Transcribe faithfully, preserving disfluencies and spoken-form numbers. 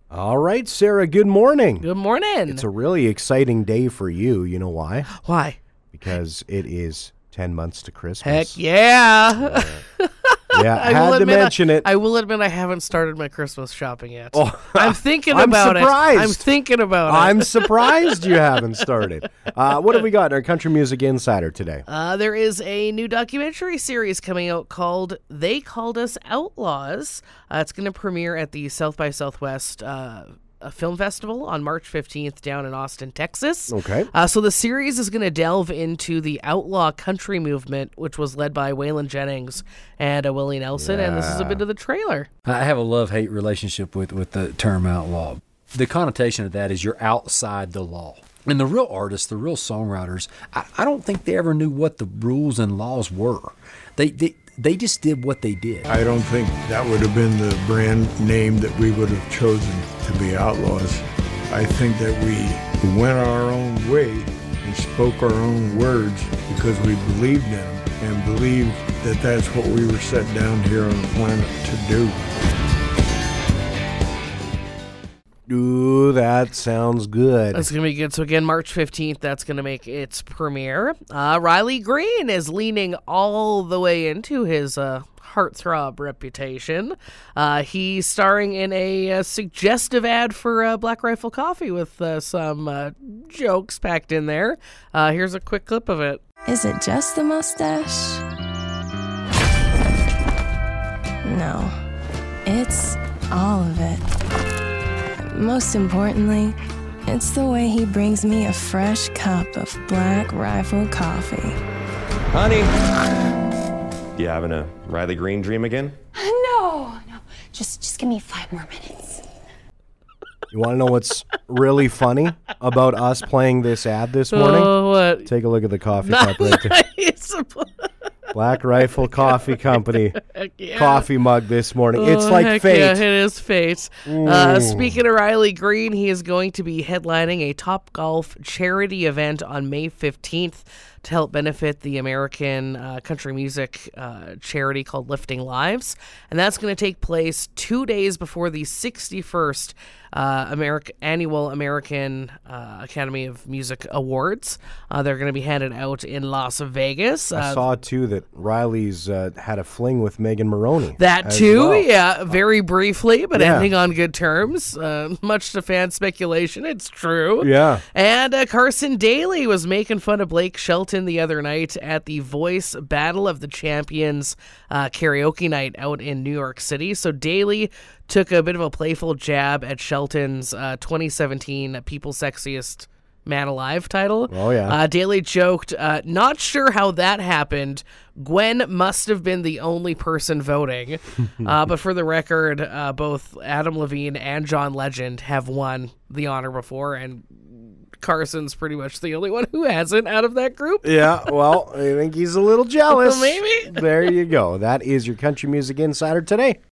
All right, Sarah, good morning. Good morning. It's a really exciting day for you. You know why? Why? Because it is ten months to Heck Christmas. yeah. Yeah, I I had will to admit mention I, it. I will admit I haven't started my Christmas shopping yet. Oh, I'm thinking I'm about surprised. it. I'm thinking about I'm it. surprised you haven't started. Uh, what have we got in our Country Music Insider today? Uh, there is a new documentary series coming out called They Called Us Outlaws. Uh, it's going to premiere at the South by Southwest uh, a film festival on March fifteenth down in Austin, Texas. Okay. Uh, so the series is going to delve into the outlaw country movement, which was led by Waylon Jennings and uh, Willie Nelson, and this is a bit of the trailer. I have a love-hate relationship with, with the term outlaw. The connotation of that is you're outside the law. And the real artists, the real songwriters, I, I don't think they ever knew what the rules and laws were. They, they they just did what they did. I don't think that would have been the brand name that we would have chosen to be outlaws. I think that we went our own way and spoke our own words because we believed in them and believed that that's what we were set down here on the planet to do. Ooh, that sounds good. That's going to be good. So again, March fifteenth, that's going to make its premiere. Uh, Riley Green is leaning all the way into his uh, heartthrob reputation. Uh, he's starring in a, uh suggestive ad for uh, Black Rifle Coffee with uh, some uh, jokes packed in there. Uh, here's a quick clip of it. Is it just the mustache? No, it's all of it. Most importantly, it's the way he brings me a fresh cup of Black Rifle Coffee. Honey, you having a Riley Green dream again? No, no, just just give me five more minutes. You want to know what's really funny about us playing this ad this morning? Oh, what? Take a look at the coffee cup right there. Nice. Black Rifle Coffee Company Heck yeah. coffee mug this morning. It's Oh, like heck fate. Yeah, it is fate. Uh, speaking of Riley Green, he is going to be headlining a Top Golf charity event on May fifteenth to help benefit the American uh, country music uh, charity called Lifting Lives. And that's going to take place two days before the sixty-first uh, Ameri- annual American uh, Academy of Music Awards. Uh, they're going to be handed out in Las Vegas. I Uh, saw, too, that Riley's uh, had a fling with Megan Maroney. That as too, well. yeah, very briefly, but Yeah. ending on good terms. Uh, much to fan speculation, it's true. Yeah. And uh, Carson Daly was making fun of Blake Shelton the other night at the Voice Battle of the Champions uh, karaoke night out in New York City. So Daly took a bit of a playful jab at Shelton's uh, twenty seventeen People's Sexiest Man Alive title. Oh, yeah. Uh, Daly joked, uh, not sure how that happened. Gwen must have been the only person voting. uh, but for the record, uh, both Adam Levine and John Legend have won the honor before, and Carson's pretty much the only one who hasn't out of that group. Yeah, well, I think he's a little jealous. Maybe. There you go. That is your Country Music Insider today.